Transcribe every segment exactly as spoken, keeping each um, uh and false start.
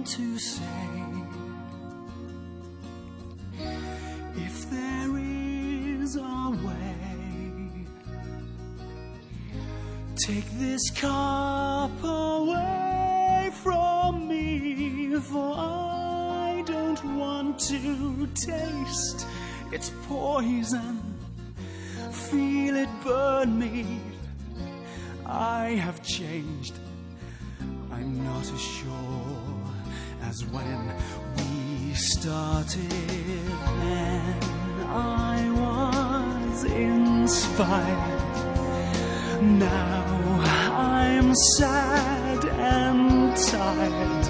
to say, if there is a way, take this cup away from me, for I don't want to taste its poison, feel it burn me. I have changed, I'm not as sure as when we started. Then I was inspired, now I'm sad and tired.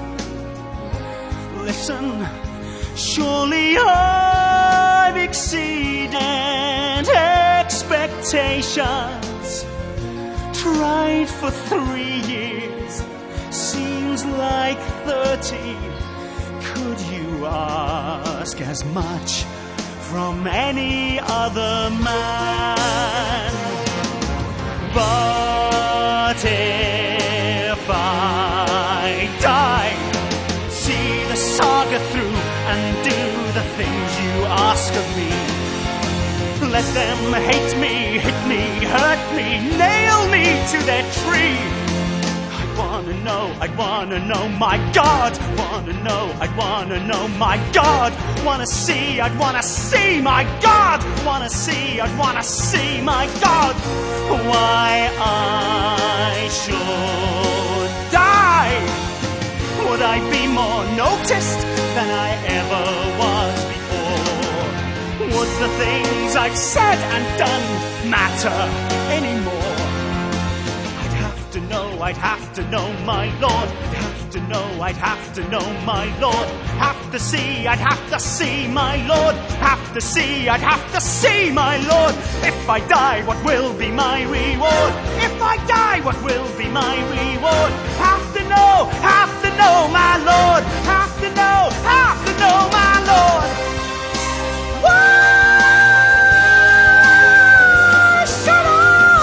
Listen, surely I've exceeded expectations. Tried for three years, seems like thirty. Could you ask as much from any other man? But if I die, see the saga through and do the things you ask of me. Let them hate me, hit me, hurt me, nail me to their tree. I wanna know, I wanna know, my God. Wanna know, I wanna know, my God. Wanna see, I'd wanna see, my God. Wanna see, I'd wanna see, my God. Why I should die. Would I be more noticed than I ever was before? Would the things I've said and done matter anymore? I'd have to know, I'd have to know, my Lord. I'd have to know, I'd have to know, my Lord. Have to see, I'd have to see, my Lord. Have to see, I'd have to see, my Lord. If I die, what will be my reward? If I die, what will be my reward? Have to know, have to know, my Lord. Have to know, have to know, my Lord. Why should I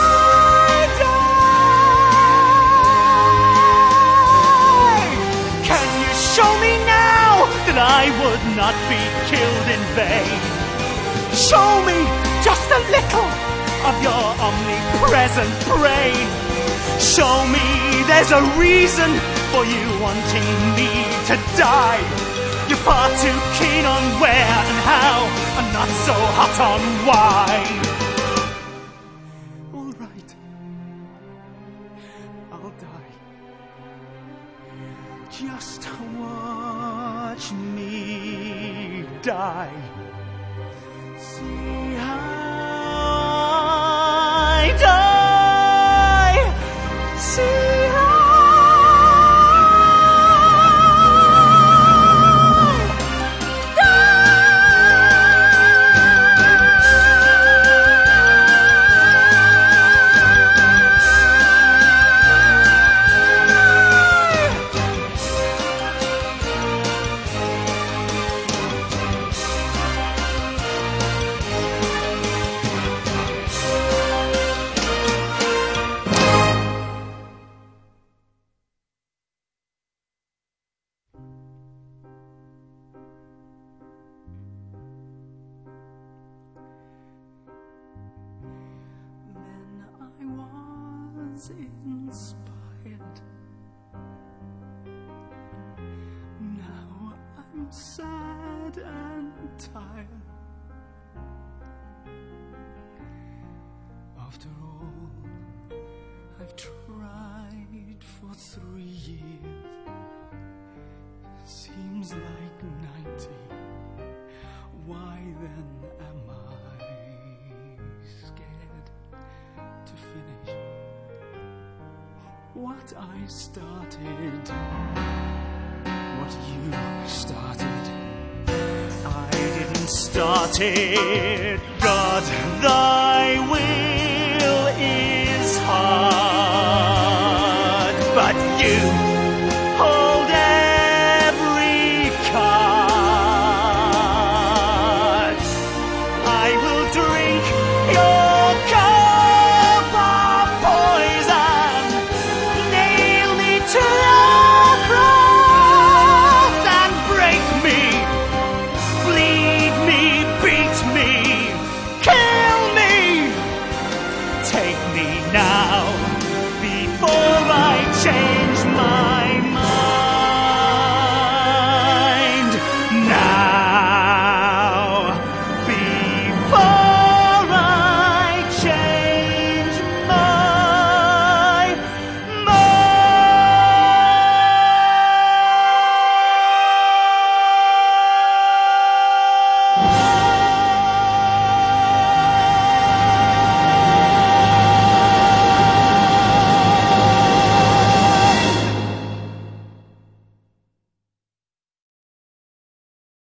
die? Can you show me now that I would not be killed in vain? Show me just a little of your omnipresent brain. Show me there's a reason for you wanting me to die. You're far too keen on where and how, and not so hot on why. All right, I'll die. Just watch me die. See how I die. See how inspired. Now I'm sad and tired. After all I've tried for three years, seems like ninety. Why then am I scared to finish what I started, what you started? I didn't start it, God the